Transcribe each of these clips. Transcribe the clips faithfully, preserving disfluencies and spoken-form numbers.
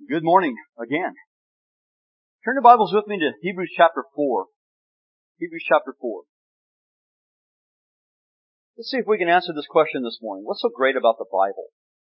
Good morning again. Turn your Bibles with me to Hebrews chapter four. Hebrews chapter four. Let's see if we can answer this question this morning. What's so great about the Bible?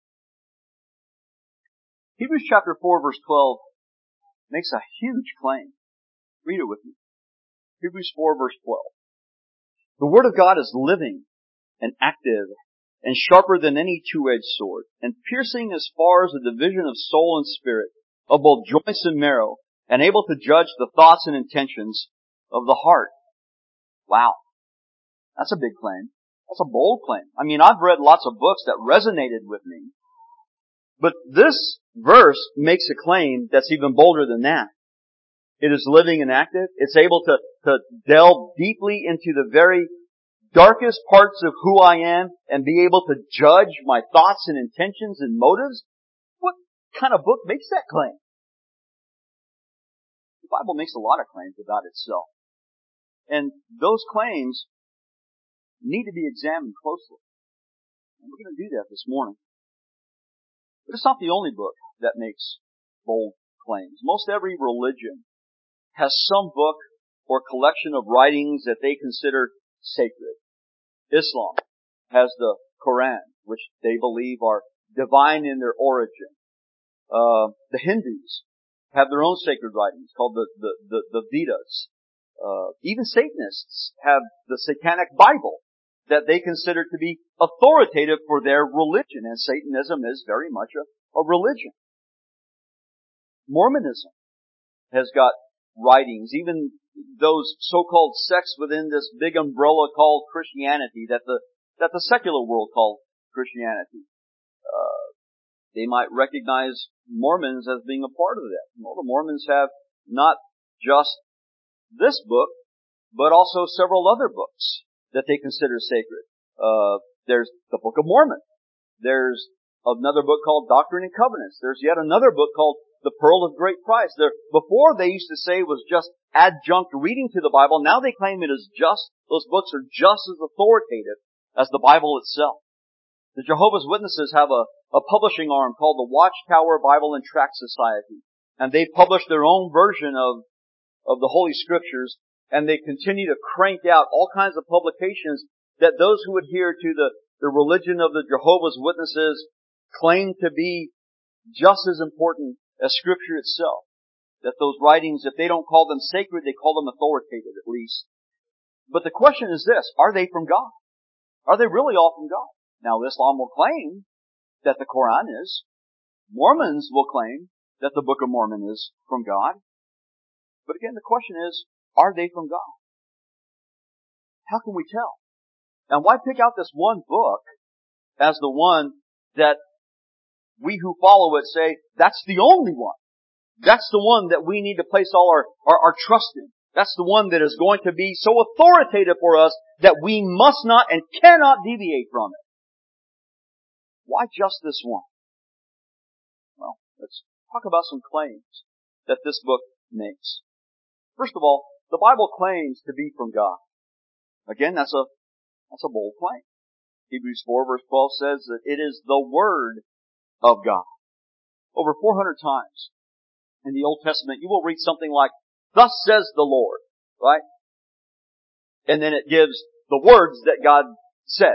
Hebrews chapter four verse twelve makes a huge claim. Read it with me. Hebrews four verse twelve. The Word of God is living and active and sharper than any two-edged sword, and piercing as far as the division of soul and spirit, of both joints and marrow, and able to judge the thoughts and intentions of the heart. Wow. That's a big claim. That's a bold claim. I mean, I've read lots of books that resonated with me, but this verse makes a claim that's even bolder than that. It is living and active. It's able to, to delve deeply into the very darkest parts of who I am and be able to judge my thoughts and intentions and motives. What kind of book makes that claim? The Bible makes a lot of claims about itself. And those claims need to be examined closely. And we're going to do that this morning. But it's not the only book that makes bold claims. Most every religion has some book or collection of writings that they consider sacred. Islam has the Quran, which they believe are divine in their origin. Uh, the Hindus have their own sacred writings called the, the, the, the Vedas. Uh, even Satanists have the Satanic Bible that they consider to be authoritative for their religion, and Satanism is very much a, a religion. Mormonism has got writings, even those so-called sects within this big umbrella called Christianity that the that the secular world calls Christianity. Uh, they might recognize Mormons as being a part of that. Well, the Mormons have not just this book, but also several other books that they consider sacred. Uh, there's the Book of Mormon. There's another book called Doctrine and Covenants. There's yet another book called The Pearl of Great Price. There, before they used to say it was just adjunct reading to the Bible. Now they claim it is just, those books are just as authoritative as the Bible itself. The Jehovah's Witnesses have a, a publishing arm called the Watchtower Bible and Tract Society. And they publish their own version of, of the Holy Scriptures. And they continue to crank out all kinds of publications that those who adhere to the, the religion of the Jehovah's Witnesses claim to be just as important as Scripture itself. That those writings, if they don't call them sacred, they call them authoritative at least. But the question is this, are they from God? Are they really all from God? Now Islam will claim that the Quran is. Mormons will claim that the Book of Mormon is from God. But again, the question is, are they from God? How can we tell? And why pick out this one book as the one that we who follow it say, that's the only one. That's the one that we need to place all our, our, our trust in. That's the one that is going to be so authoritative for us that we must not and cannot deviate from it. Why just this one? Well, let's talk about some claims that this book makes. First of all, the Bible claims to be from God. Again, that's a, that's a bold claim. Hebrews four verse twelve says that it is the Word of God. Over four hundred times in the Old Testament, you will read something like, thus says the Lord, right? And then it gives the words that God said.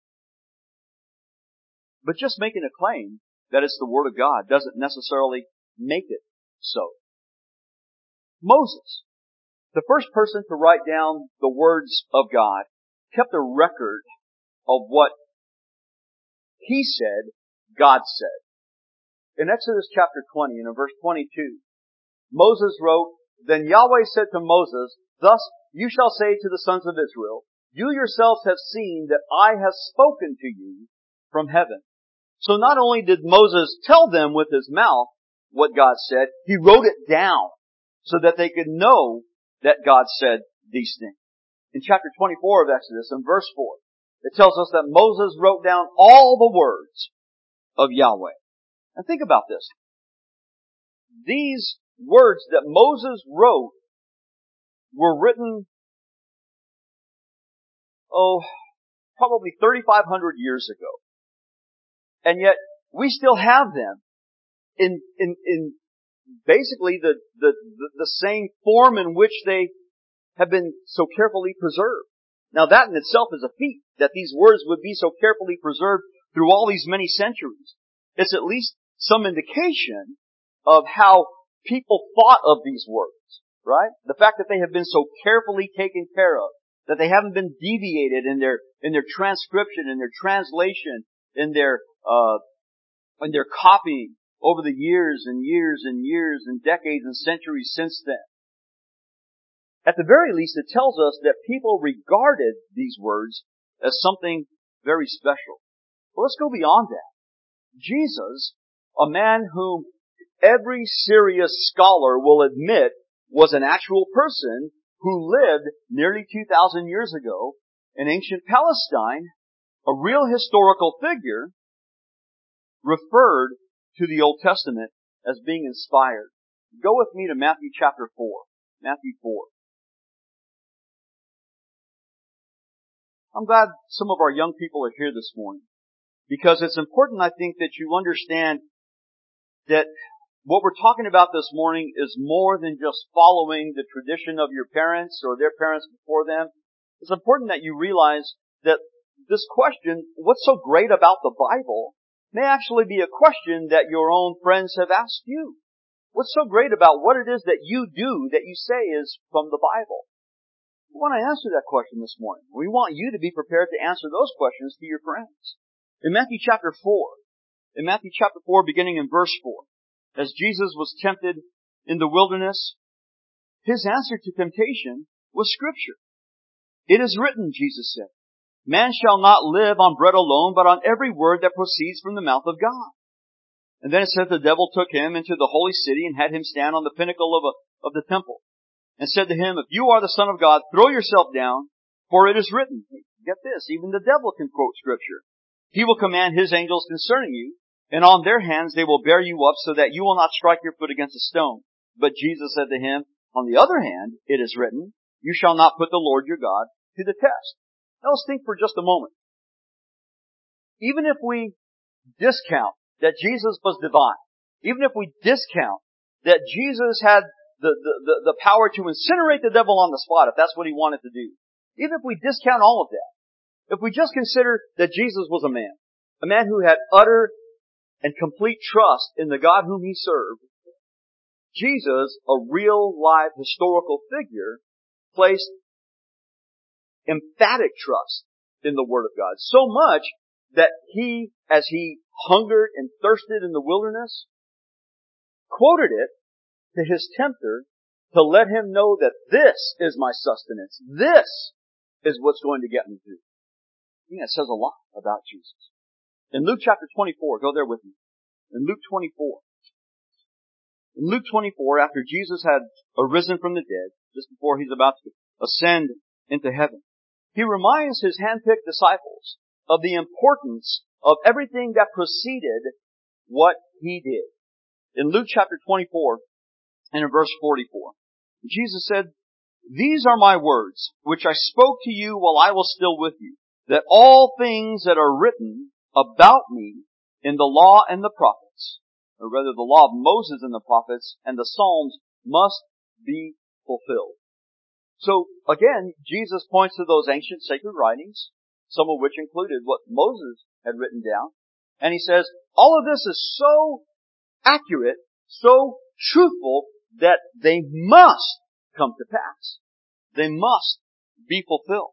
But just making a claim that it's the Word of God doesn't necessarily make it so. Moses, the first person to write down the words of God, kept a record of what he said God said. In Exodus chapter twenty, and in verse twenty-two, Moses wrote, Then Yahweh said to Moses, Thus you shall say to the sons of Israel, You yourselves have seen that I have spoken to you from heaven. So not only did Moses tell them with his mouth what God said, he wrote it down so that they could know that God said these things. In chapter twenty-four of Exodus, in verse four, it tells us that Moses wrote down all the words of Yahweh. And think about this. These words that Moses wrote were written, oh, probably thirty-five hundred years ago. And yet, we still have them in, in, in basically the, the, the, the same form in which they have been so carefully preserved. Now that in itself is a feat, that these words would be so carefully preserved through all these many centuries. It's at least some indication of how people thought of these words, right? The fact that they have been so carefully taken care of, that they haven't been deviated in their, in their transcription, in their translation, in their, uh, in their copying over the years and years and years and decades and centuries since then. At the very least, it tells us that people regarded these words as something very special. Well, let's go beyond that. Jesus, a man whom every serious scholar will admit was an actual person who lived nearly two thousand years ago in ancient Palestine, a real historical figure, referred to the Old Testament as being inspired. Go with me to Matthew chapter four. Matthew four. I'm glad some of our young people are here this morning, because it's important, I think, that you understand that what we're talking about this morning is more than just following the tradition of your parents or their parents before them. It's important that you realize that this question, what's so great about the Bible, may actually be a question that your own friends have asked you. What's so great about what it is that you do that you say is from the Bible? We want to answer that question this morning. We want you to be prepared to answer those questions to your friends. In Matthew chapter four, in Matthew chapter four, beginning in verse four, as Jesus was tempted in the wilderness, his answer to temptation was Scripture. It is written, Jesus said, man shall not live on bread alone, but on every word that proceeds from the mouth of God. And then it says the devil took him into the holy city and had him stand on the pinnacle of, a, of the temple and said to him, if you are the Son of God, throw yourself down, for it is written. Get this, even the devil can quote Scripture. He will command his angels concerning you, and on their hands they will bear you up so that you will not strike your foot against a stone. But Jesus said to him, on the other hand, it is written, you shall not put the Lord your God to the test. Now let's think for just a moment. Even if we discount that Jesus was divine, even if we discount that Jesus had the, the, the, the power to incinerate the devil on the spot, if that's what he wanted to do, even if we discount all of that, if we just consider that Jesus was a man, a man who had utter and complete trust in the God whom he served, Jesus, a real live historical figure, placed emphatic trust in the Word of God. So much that he, as he hungered and thirsted in the wilderness, quoted it to his tempter to let him know that this is my sustenance. This is what's going to get me through. I think that says a lot about Jesus. In Luke chapter twenty-four, go there with me. In Luke twenty-four. In Luke twenty-four, after Jesus had arisen from the dead, just before he's about to ascend into heaven, he reminds his handpicked disciples of the importance of everything that preceded what he did. In Luke chapter twenty-four, and in verse forty-four, Jesus said, these are my words, which I spoke to you while I was still with you, that all things that are written about me in the law and the prophets, or rather the law of Moses and the prophets and the Psalms, must be fulfilled. So again, Jesus points to those ancient sacred writings, some of which included what Moses had written down, and he says, all of this is so accurate, so truthful, that they must come to pass. They must be fulfilled.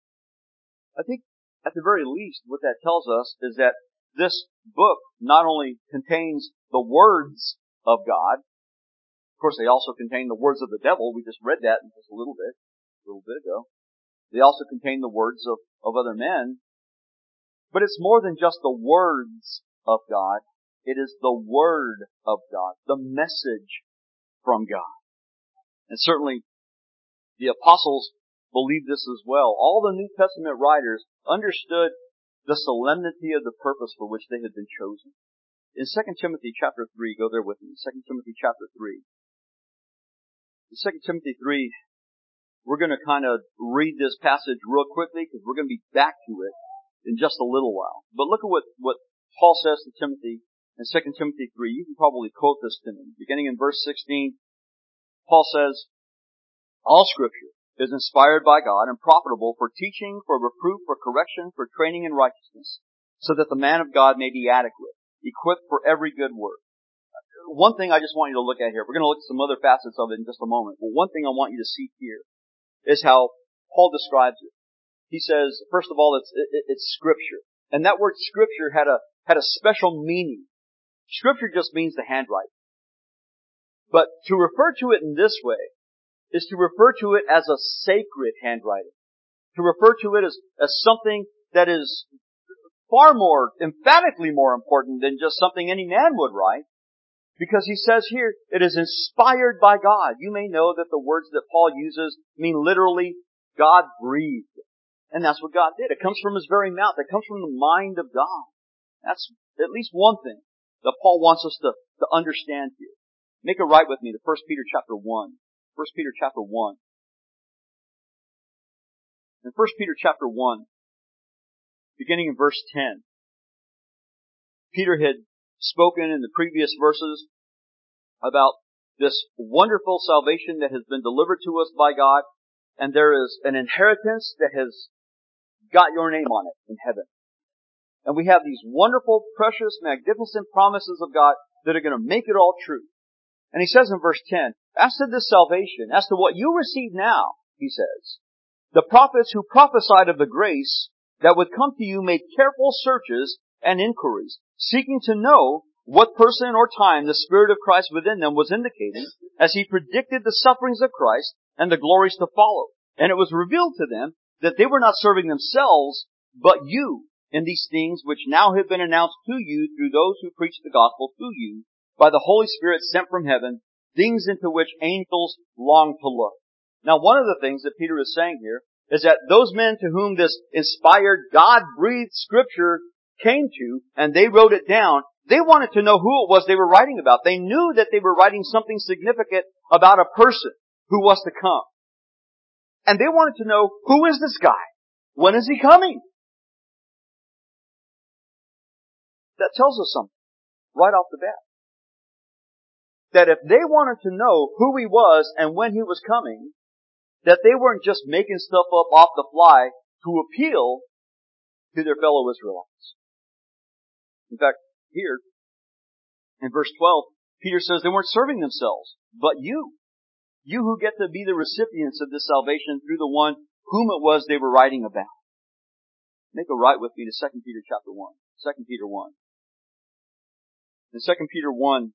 I think at the very least what that tells us is that this book not only contains the words of God, of course they also contain the words of the devil. We just read that in just a little bit, a little bit ago. They also contain the words of, of other men. But it's more than just the words of God. It is the Word of God, the message from God. And certainly the apostles believed this as well. All the New Testament writers understood the solemnity of the purpose for which they had been chosen. In Second Timothy chapter three, go there with me, Second Timothy chapter three. In Second Timothy three, we're going to kind of read this passage real quickly because we're going to be back to it in just a little while. But look at what, what Paul says to Timothy In Second Timothy three, you can probably quote this to me. Beginning in verse sixteen, Paul says, all Scripture is inspired by God and profitable for teaching, for reproof, for correction, for training in righteousness, so that the man of God may be adequate, equipped for every good work. One thing I just want you to look at here, we're going to look at some other facets of it in just a moment, but one thing I want you to see here is how Paul describes it. He says, first of all, it's, it, it's Scripture. And that word Scripture had a, had a special meaning. Scripture just means the handwriting. But to refer to it in this way is to refer to it as a sacred handwriting. To refer to it as, as something that is far more, emphatically more important than just something any man would write. Because he says here, it is inspired by God. You may know that the words that Paul uses mean literally God breathed. And that's what God did. It comes from His very mouth. It comes from the mind of God. That's at least one thing that Paul wants us to, to understand here. Make it right with me to First Peter chapter one. First Peter chapter one. In First Peter chapter one, beginning in verse ten, Peter had spoken in the previous verses about this wonderful salvation that has been delivered to us by God, and there is an inheritance that has got your name on it in heaven. And we have these wonderful, precious, magnificent promises of God that are going to make it all true. And he says in verse ten, as to this salvation, as to what you receive now, he says, the prophets who prophesied of the grace that would come to you made careful searches and inquiries, seeking to know what person or time the Spirit of Christ within them was indicating as He predicted the sufferings of Christ and the glories to follow. And it was revealed to them that they were not serving themselves, but you in these things which now have been announced to you through those who preach the gospel to you by the Holy Spirit sent from heaven, things into which angels long to look. Now, one of the things that Peter is saying here is that those men to whom this inspired, God-breathed Scripture came to, and they wrote it down, they wanted to know who it was they were writing about. They knew that they were writing something significant about a person who was to come. And they wanted to know, who is this guy? When is he coming? That tells us something right off the bat. That if they wanted to know who he was and when he was coming, that they weren't just making stuff up off the fly to appeal to their fellow Israelites. In fact, here, in verse twelve, Peter says they weren't serving themselves, but you. You who get to be the recipients of this salvation through the one whom it was they were writing about. Make a right with me to Second Peter chapter one. Second Peter one. In Second Peter one,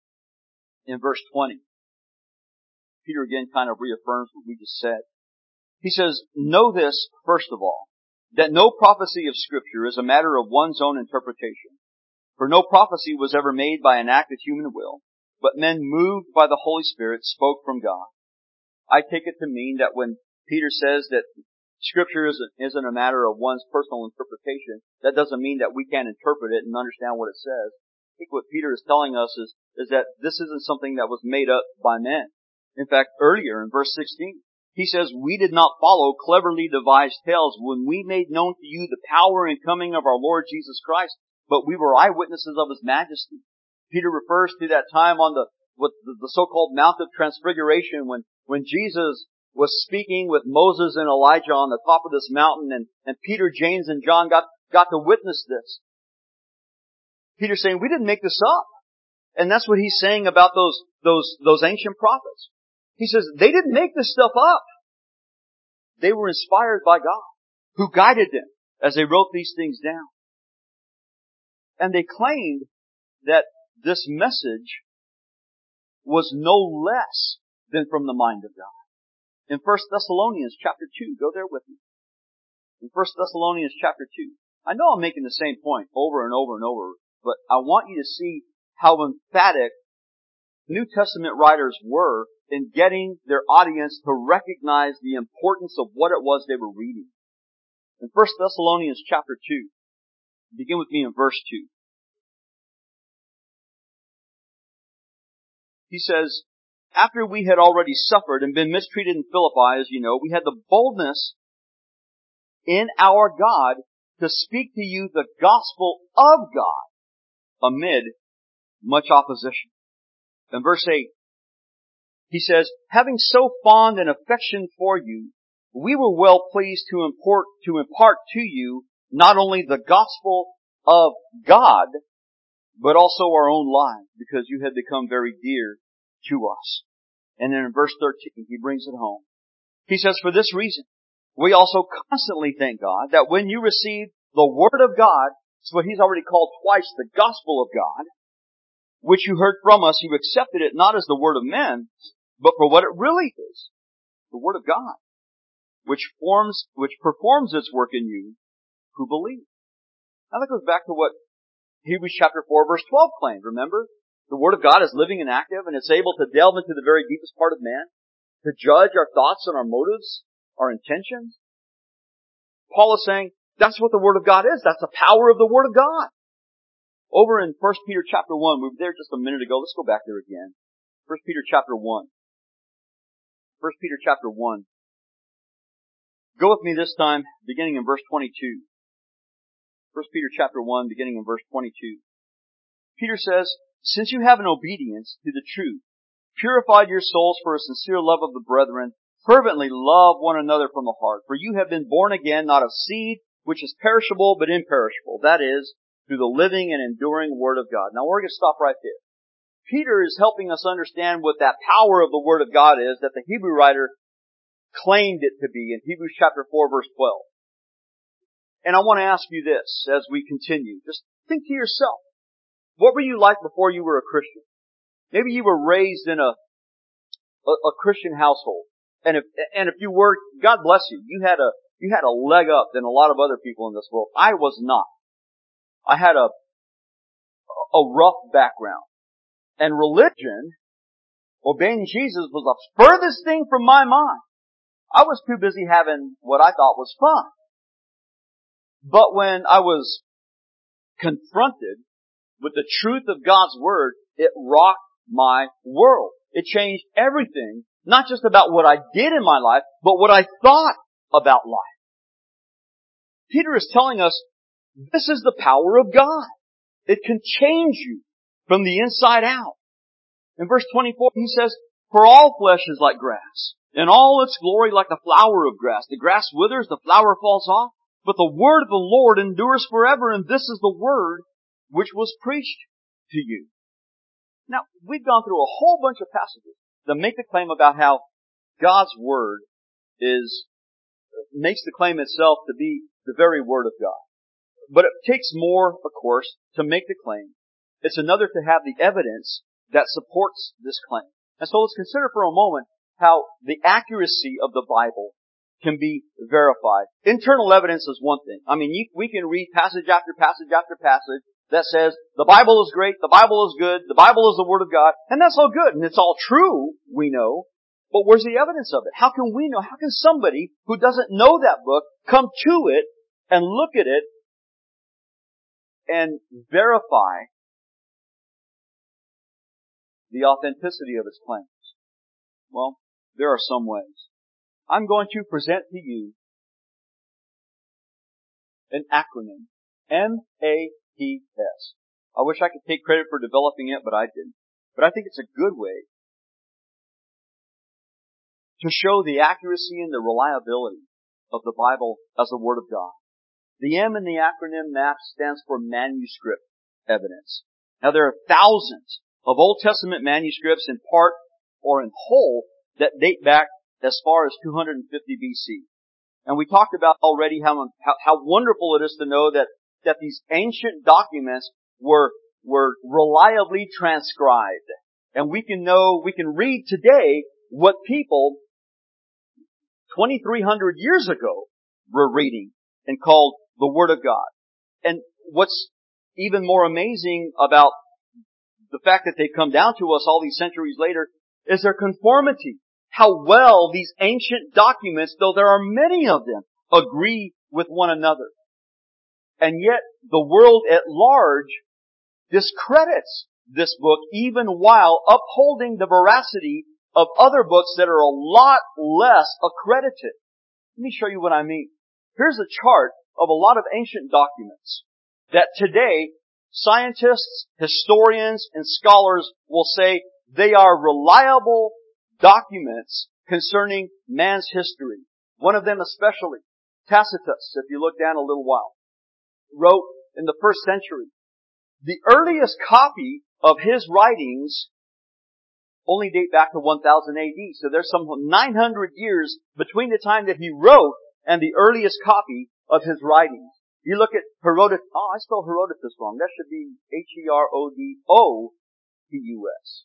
in verse twenty, Peter again kind of reaffirms what we just said. He says, know this, first of all, that no prophecy of Scripture is a matter of one's own interpretation. For no prophecy was ever made by an act of human will, but men moved by the Holy Spirit spoke from God. I take it to mean that when Peter says that Scripture isn't, isn't a matter of one's personal interpretation, that doesn't mean that we can't interpret it and understand what it says. I think what Peter is telling us is, is that this isn't something that was made up by men. In fact, earlier in verse sixteen, he says, we did not follow cleverly devised tales when we made known to you the power and coming of our Lord Jesus Christ, but we were eyewitnesses of His majesty. Peter refers to that time on the, what the, the so-called Mount of Transfiguration when, when Jesus was speaking with Moses and Elijah on the top of this mountain, and, and Peter, James, and John got, got to witness this. Peter's saying, we didn't make this up. And that's what he's saying about those, those, those ancient prophets. He says, they didn't make this stuff up. They were inspired by God, who guided them as they wrote these things down. And they claimed that this message was no less than from the mind of God. In First Thessalonians chapter two, go there with me. In First Thessalonians chapter two. I know I'm making the same point over and over and over, but I want you to see how emphatic New Testament writers were in getting their audience to recognize the importance of what it was they were reading. In First Thessalonians chapter two, begin with me in verse two. He says, after we had already suffered and been mistreated in Philippi, as you know, we had the boldness in our God to speak to you the gospel of God amid much opposition. In verse eight, he says, having so fond an affection for you, we were well pleased to import, to impart to you not only the gospel of God, but also our own lives, because you had become very dear to us. And then in verse thirteen, he brings it home. He says, for this reason, we also constantly thank God that when you received the Word of God, it's what he's already called twice the gospel of God, which you heard from us, you accepted it not as the word of men, but for what it really is, the Word of God, which forms, which performs its work in you who believe. Now that goes back to what Hebrews chapter four verse twelve claimed, remember? The Word of God is living and active, and it's able to delve into the very deepest part of man, to judge our thoughts and our motives, our intentions. Paul is saying, that's what the Word of God is. That's the power of the Word of God. Over in First Peter chapter one, we were there just a minute ago. Let's go back there again. First Peter chapter one. First Peter chapter one. Go with me this time, beginning in verse twenty-two. First Peter chapter one, beginning in verse twenty-two. Peter says, since you have an obedience to the truth, purified your souls for a sincere love of the brethren, fervently love one another from the heart. For you have been born again, not of seed, which is perishable, but imperishable. That is, through the living and enduring Word of God. Now we're going to stop right there. Peter is helping us understand what that power of the Word of God is that the Hebrew writer claimed it to be in Hebrews chapter four verse twelve. And I want to ask you this as we continue. Just think to yourself. What were you like before you were a Christian? Maybe you were raised in a, a, a Christian household. And if, and if you were, God bless you. You had a, you had a leg up than a lot of other people in this world. I was not. I had a, a rough background. And religion, obeying Jesus, was the furthest thing from my mind. I was too busy having what I thought was fun. But when I was confronted with the truth of God's Word, it rocked my world. It changed everything, not just about what I did in my life, but what I thought about life. Peter is telling us, this is the power of God. It can change you from the inside out. In verse twenty-four, he says, for all flesh is like grass, and all its glory like the flower of grass. The grass withers, the flower falls off, but the word of the Lord endures forever, and this is the word which was preached to you. Now, we've gone through a whole bunch of passages that make the claim about how God's Word is, makes the claim itself to be the very Word of God. But it takes more, of course, to make the claim. It's another to have the evidence that supports this claim. And so let's consider for a moment how the accuracy of the Bible can be verified. Internal evidence is one thing. I mean, you, we can read passage after passage after passage that says, the Bible is great, the Bible is good, the Bible is the Word of God, and that's all good, and it's all true, we know, but where's the evidence of it? How can we know? How can somebody who doesn't know that book come to it and look at it and verify the authenticity of its claims? Well, there are some ways. I'm going to present to you an acronym, M A P S. I wish I could take credit for developing it, but I didn't. But I think it's a good way to show the accuracy and the reliability of the Bible as the Word of God. The M in the acronym MAP stands for manuscript evidence. Now there are thousands of Old Testament manuscripts in part or in whole that date back as far as two hundred fifty B C. And we talked about already how, how, how wonderful it is to know that, that these ancient documents were, were reliably transcribed. And we can know, we can read today what people twenty-three hundred years ago were reading and called the Word of God. And what's even more amazing about the fact that they come down to us all these centuries later is their conformity. How well these ancient documents, though there are many of them, agree with one another. And yet the world at large discredits this book even while upholding the veracity of other books that are a lot less accredited. Let me show you what I mean. Here's a chart of a lot of ancient documents that today scientists, historians, and scholars will say they are reliable documents concerning man's history. One of them especially, Tacitus, if you look down a little while, wrote in the first century. The earliest copy of his writings only date back to one thousand A D. So there's some nine hundred years between the time that he wrote and the earliest copy of his writings. You look at Herodotus. Oh, I spelled Herodotus wrong. That should be H E R O D O T U S.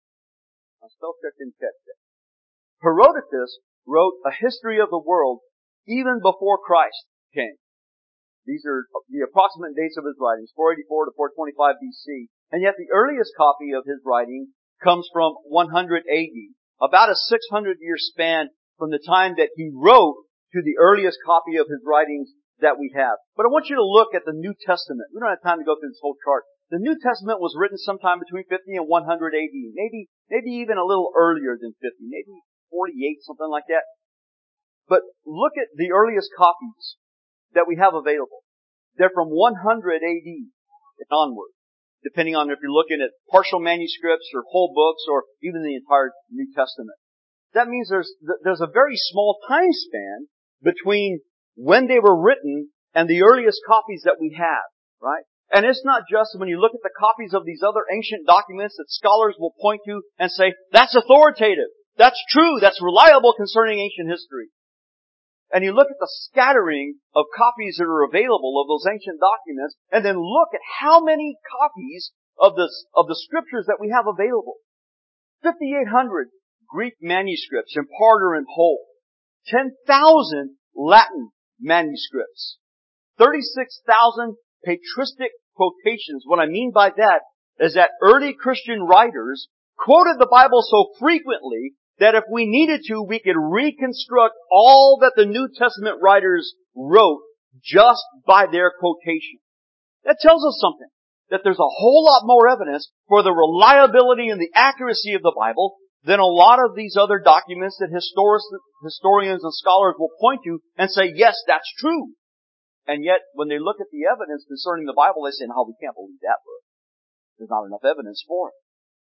I spell check didn't catch that. Herodotus wrote a history of the world even before Christ came. These are the approximate dates of his writings, four eighty-four to four twenty-five B C. And yet the earliest copy of his writing comes from one hundred A D. About a six hundred year span from the time that he wrote to the earliest copy of his writings that we have. But I want you to look at the New Testament. We don't have time to go through this whole chart. The New Testament was written sometime between fifty and one hundred A D. Maybe, maybe even a little earlier than fifty. Maybe forty-eight, something like that. But look at the earliest copies that we have available. They're from one hundred A D and onward, depending on if you're looking at partial manuscripts or whole books or even the entire New Testament. That means there's, there's a very small time span between when they were written and the earliest copies that we have, right? And it's not just when you look at the copies of these other ancient documents that scholars will point to and say, that's authoritative, that's true, that's reliable concerning ancient history. And you look at the scattering of copies that are available of those ancient documents, and then look at how many copies of the, of the scriptures that we have available. fifty-eight hundred Greek manuscripts in part or in whole. ten thousand Latin manuscripts. thirty-six thousand patristic quotations. What I mean by that is that early Christian writers quoted the Bible so frequently that if we needed to, we could reconstruct all that the New Testament writers wrote just by their quotation. That tells us something. That there's a whole lot more evidence for the reliability and the accuracy of the Bible than a lot of these other documents that historians and scholars will point to and say, yes, that's true. And yet, when they look at the evidence concerning the Bible, they say, no, we can't believe that book. There's not enough evidence for it.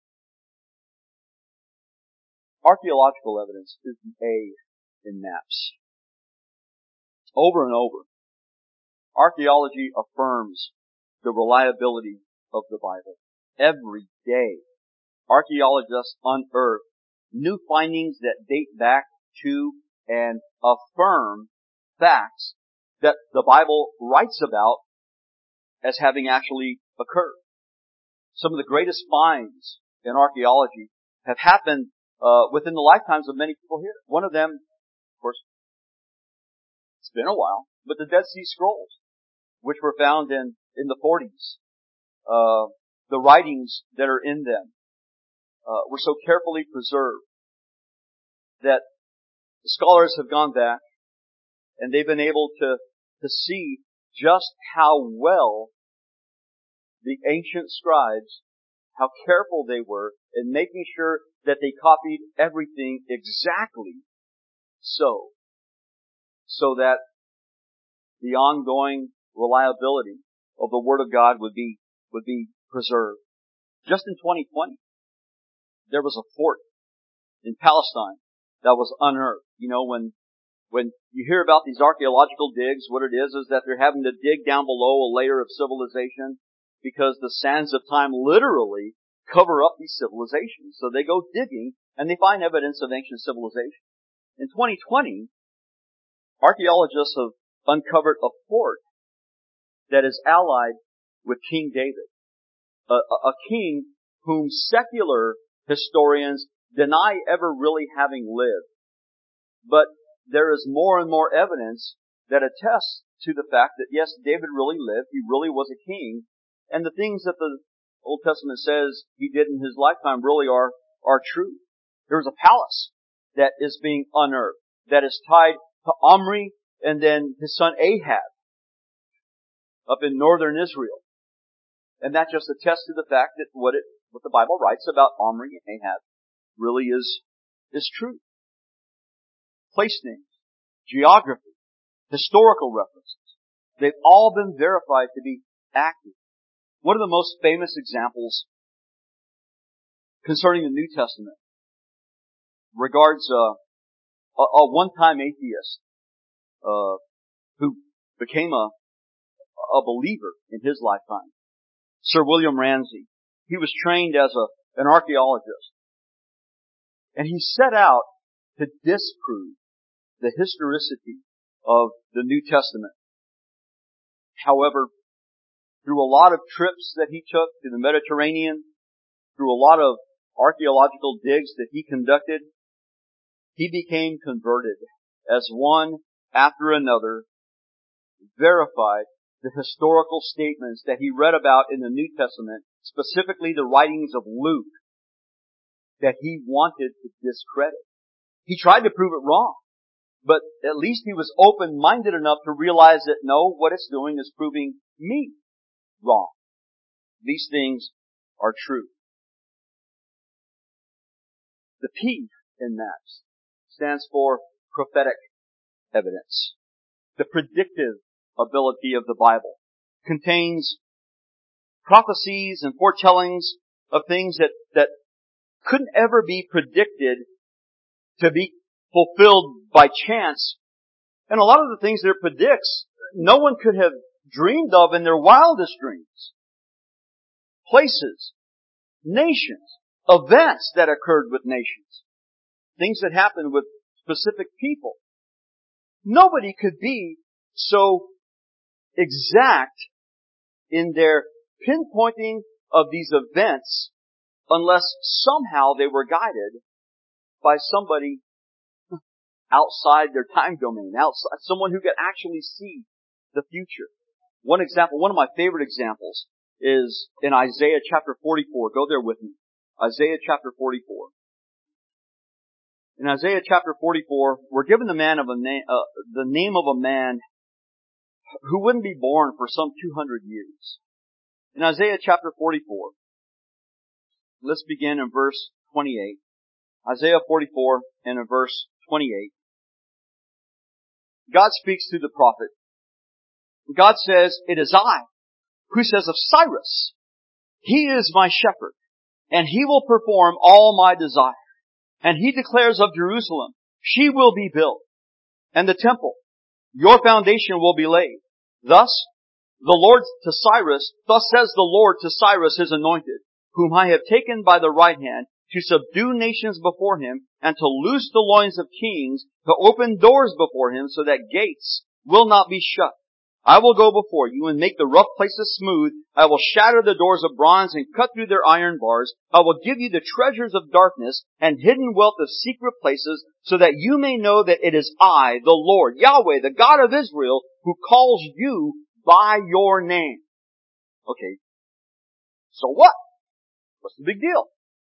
Archaeological evidence is the A in maps. Over and over, archaeology affirms the reliability of the Bible. Every day, archaeologists unearth new findings that date back to and affirm facts that the Bible writes about as having actually occurred. Some of the greatest finds in archaeology have happened uh, within the lifetimes of many people here. One of them, of course, it's been a while, but the Dead Sea Scrolls, which were found in, in the forties. Uh, the writings that are in them uh, were so carefully preserved that the scholars have gone back and they've been able to, to see just how well the ancient scribes, how careful they were in making sure that they copied everything exactly so, so that the ongoing reliability of the Word of God would be, would be preserved. Just in twenty twenty, there was a fort in Palestine that was unearthed. You know, when, when you hear about these archaeological digs, what it is is that they're having to dig down below a layer of civilization because the sands of time literally cover up these civilizations. So they go digging and they find evidence of ancient civilization. In twenty twenty, archaeologists have uncovered a fort that is allied with King David, a, a, a king whom secular historians deny ever really having lived. But there is more and more evidence that attests to the fact that yes, David really lived, he really was a king, and the things that the Old Testament says he did in his lifetime really are, are true. There's a palace that is being unearthed, that is tied to Omri and then his son Ahab up in northern Israel. And that just attests to the fact that what it, what the Bible writes about Omri and Ahab really is, is true. Place names, geography, historical references, they've all been verified to be accurate. One of the most famous examples concerning the New Testament regards uh, a, a one-time atheist uh, who became a, a believer in his lifetime. Sir William Ramsay. He was trained as a, an archaeologist. And he set out to disprove the historicity of the New Testament. However, through a lot of trips that he took to the Mediterranean, through a lot of archaeological digs that he conducted, he became converted as one after another verified the historical statements that he read about in the New Testament, specifically the writings of Luke, that he wanted to discredit. He tried to prove it wrong, but at least he was open-minded enough to realize that no, what it's doing is proving me wrong. These things are true. The P in that stands for prophetic evidence. The predictive ability of the Bible contains prophecies and foretellings of things that, that couldn't ever be predicted to be fulfilled by chance. And a lot of the things that it predicts, no one could have dreamed of in their wildest dreams. Places, nations, events that occurred with nations, things that happened with specific people. Nobody could be so exact in their pinpointing of these events unless somehow they were guided by somebody outside their time domain, outside, someone who could actually see the future. One example, one of my favorite examples is in Isaiah chapter forty-four. Go there with me. Isaiah chapter forty-four. In Isaiah chapter forty-four, we're given the man of a name, uh, the name of a man who wouldn't be born for some two hundred years. In Isaiah chapter forty-four, let's begin in verse twenty-eight. Isaiah forty-four and in verse twenty-eight. God speaks through the prophet. God says, "It is I who says of Cyrus, he is my shepherd, and he will perform all my desire. And he declares of Jerusalem, she will be built, and the temple, your foundation will be laid. Thus, the Lord to Cyrus, thus says the Lord to Cyrus his anointed, whom I have taken by the right hand, to subdue nations before him, and to loose the loins of kings, to open doors before him, so that gates will not be shut. I will go before you and make the rough places smooth. I will shatter the doors of bronze and cut through their iron bars. I will give you the treasures of darkness and hidden wealth of secret places, so that you may know that it is I, the Lord, Yahweh, the God of Israel, who calls you by your name." Okay. So what? What's the big deal?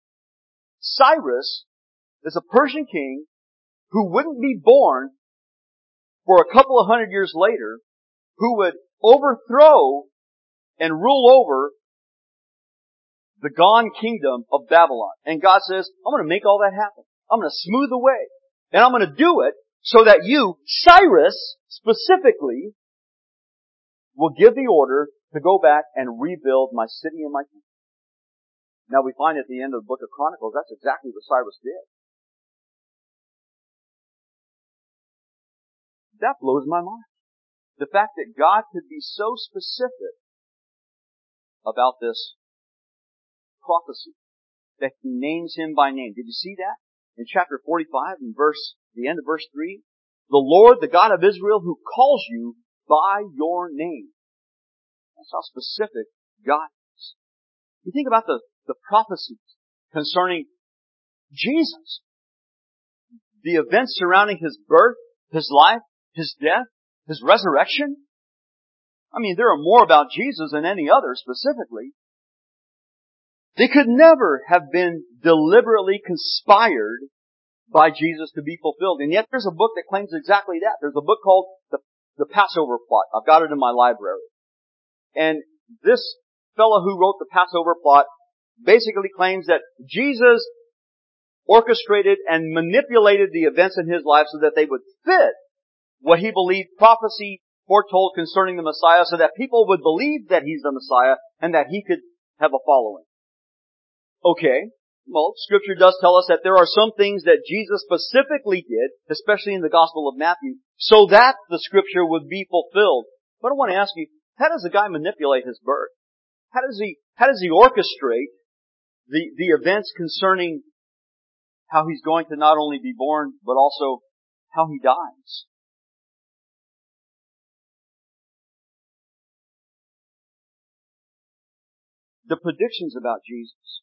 Cyrus is a Persian king who wouldn't be born for a couple of hundred years later, who would overthrow and rule over the gone kingdom of Babylon. And God says, I'm going to make all that happen. I'm going to smooth the way. And I'm going to do it so that you, Cyrus, specifically, will give the order to go back and rebuild my city and my kingdom. Now we find at the end of the book of Chronicles, that's exactly what Cyrus did. That blows my mind. The fact that God could be so specific about this prophecy, that He names him by name. Did you see that? In chapter forty-five, in verse, the end of verse three, the Lord, the God of Israel, who calls you by your name. That's how specific God is. You think about the, the prophecies concerning Jesus, the events surrounding His birth, His life, His death, His resurrection. I mean, there are more about Jesus than any other specifically. They could never have been deliberately conspired by Jesus to be fulfilled. And yet there's a book that claims exactly that. There's a book called The, the Passover Plot. I've got it in my library. And this fellow who wrote the Passover Plot basically claims that Jesus orchestrated and manipulated the events in His life so that they would fit what He believed prophecy foretold concerning the Messiah so that people would believe that He's the Messiah and that He could have a following. Okay. Well, Scripture does tell us that there are some things that Jesus specifically did, especially in the Gospel of Matthew, so that the Scripture would be fulfilled. But I want to ask you, how does a guy manipulate his birth? How does he, how does he orchestrate the, the events concerning how he's going to not only be born, but also how he dies? The predictions about Jesus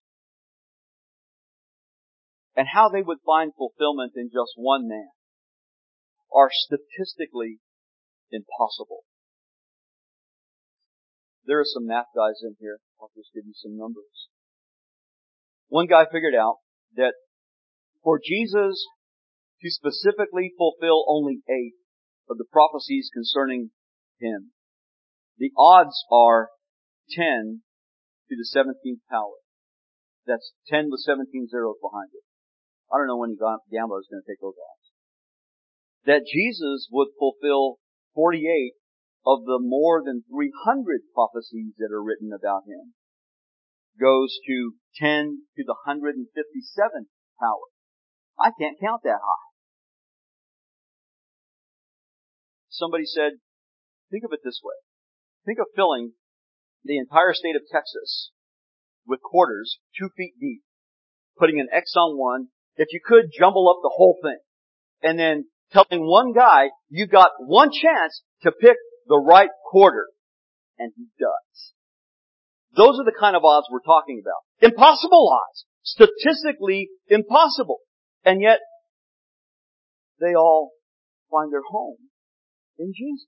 and how they would find fulfillment in just one man are statistically impossible. There are some math guys in here. I'll just give you some numbers. One guy figured out that for Jesus to specifically fulfill only eight of the prophecies concerning Him, the odds are ten to the seventeenth power. That's ten with seventeen zeros behind it. I don't know when the gambler is going to take those odds. That Jesus would fulfill forty-eight of the more than three hundred prophecies that are written about Him goes to ten to the one hundred fifty-seventh power. I can't count that high. Somebody said, think of it this way. Think of filling the entire state of Texas with quarters two feet deep, putting an X on one. If you could, jumble up the whole thing. And then telling one guy, you got one chance to pick the right quarter. And he does. Those are the kind of odds we're talking about. Impossible odds. Statistically impossible. And yet, they all find their home in Jesus.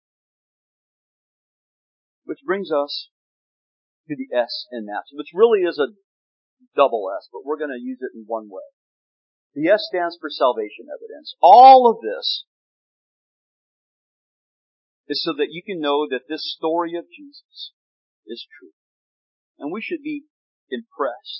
Which brings us to the S in that, which really is a double S, but we're going to use it in one way. The S stands for salvation evidence. All of this is so that you can know that this story of Jesus is true. And we should be impressed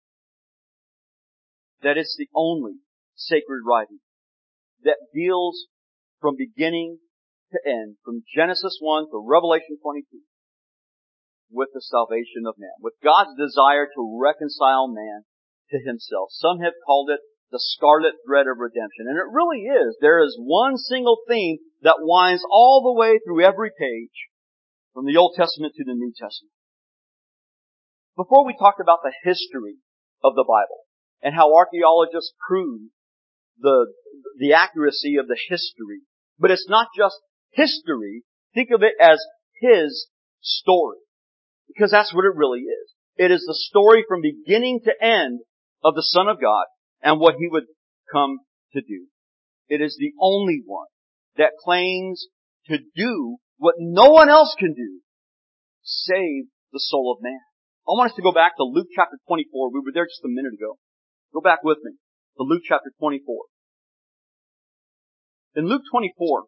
that it's the only sacred writing that deals from beginning to end, from Genesis one to Revelation twenty-two, with the salvation of man, with God's desire to reconcile man to Himself. Some have called it the scarlet thread of redemption. And it really is. There is one single theme that winds all the way through every page, from the Old Testament to the New Testament. Before we talked about the history of the Bible and how archaeologists prove the, the accuracy of the history, but it's not just history. Think of it as His story. Because that's what it really is. It is the story from beginning to end of the Son of God and what He would come to do. It is the only one that claims to do what no one else can do. Save the soul of man. I want us to go back to Luke chapter twenty-four. We were there just a minute ago. Go back with me to Luke chapter twenty-four. In Luke twenty-four,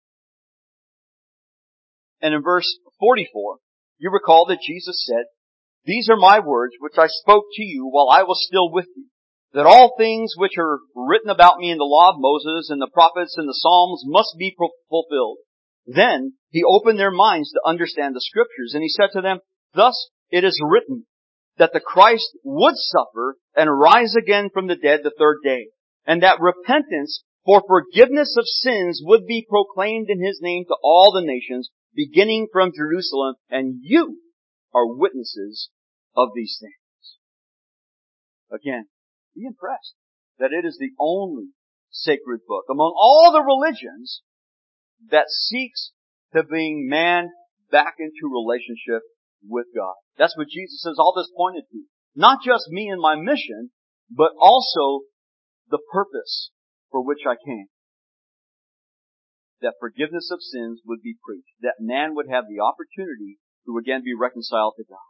and in verse forty-four, you recall that Jesus said, "These are my words which I spoke to you while I was still with you, that all things which are written about me in the law of Moses and the prophets and the Psalms must be fulfilled." Then He opened their minds to understand the Scriptures, and He said to them, "Thus it is written that the Christ would suffer and rise again from the dead the third day, and that repentance for forgiveness of sins would be proclaimed in His name to all the nations, beginning from Jerusalem, and you are witnesses of these things." Again, be impressed that it is the only sacred book among all the religions that seeks to bring man back into relationship with God. That's what Jesus says all this pointed to. Not just me and my mission, but also the purpose for which I came. That forgiveness of sins would be preached. That man would have the opportunity to again be reconciled to God.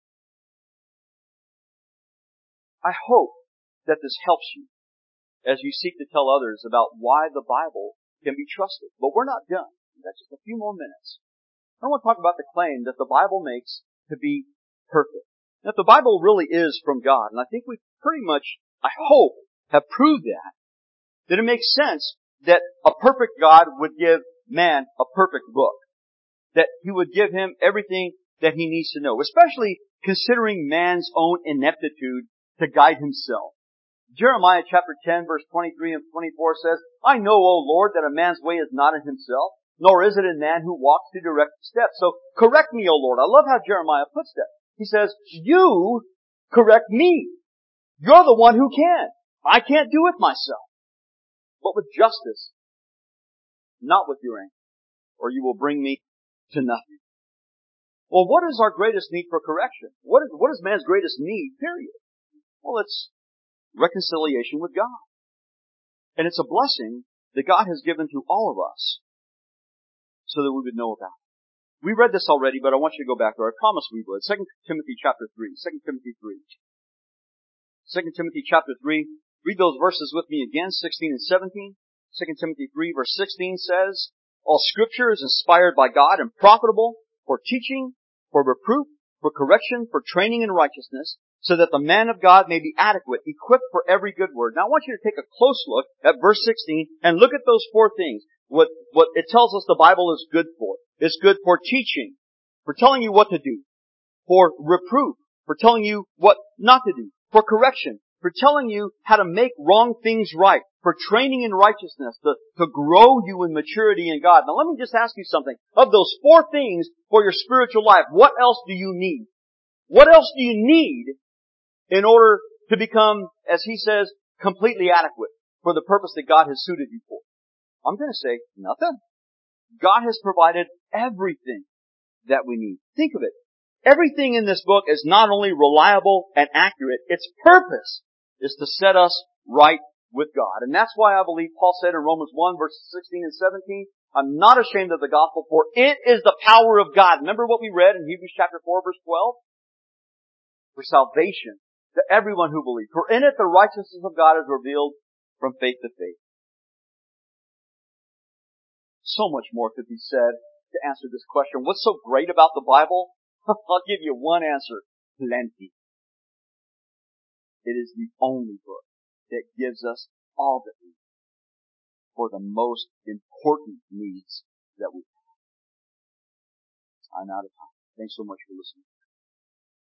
I hope that this helps you as you seek to tell others about why the Bible can be trusted. But we're not done. We've got just a few more minutes. I want to talk about the claim that the Bible makes to be perfect. Now, if the Bible really is from God, and I think we pretty much, I hope, have proved that, then it makes sense that a perfect God would give man a perfect book. that He would give him everything that he needs to know, especially considering man's own ineptitude to guide himself. Jeremiah chapter ten verse twenty-three and twenty-four says, I know, O Lord, that a man's way is not in himself, nor is it in man who walks to direct his steps. So correct me, O Lord. I love how Jeremiah puts that. He says, you correct me. You're the one who can. I can't do it myself. But with justice, not with your anger, or you will bring me to nothing. Well, what is our greatest need for correction? What is, what is man's greatest need, period? Well, it's reconciliation with God. And it's a blessing that God has given to all of us so that we would know about it. We read this already, but I want you to go back there. I promise we would. Second Timothy chapter three. Second Timothy three. Second Timothy chapter three. Read those verses with me again, sixteen and seventeen. Second Timothy three verse sixteen says, all scripture is inspired by God and profitable for teaching, for reproof, for correction, for training in righteousness, so that the man of God may be adequate, equipped for every good word. Now I want you to take a close look at verse sixteen and look at those four things. What, what it tells us the Bible is good for. It's good for teaching, for telling you what to do, for reproof, for telling you what not to do, for correction, for telling you how to make wrong things right, for training in righteousness, to, to grow you in maturity in God. Now let me just ask you something. Of those four things for your spiritual life, what else do you need? What else do you need in order to become, as he says, completely adequate for the purpose that God has suited you for? I'm going to say nothing. God has provided everything that we need. Think of it. Everything in this book is not only reliable and accurate, its purpose is to set us right with God. And that's why I believe Paul said in Romans one verses sixteen and seventeen, I'm not ashamed of the gospel, for it is the power of God. Remember what we read in Hebrews chapter four verse twelve? For salvation to everyone who believes. For in it the righteousness of God is revealed from faith to faith. So much more could be said to answer this question. What's so great about the Bible? I'll give you one answer. Plenty. It is the only book that gives us all that we need for the most important needs that we have. I'm out of time. Thanks so much for listening.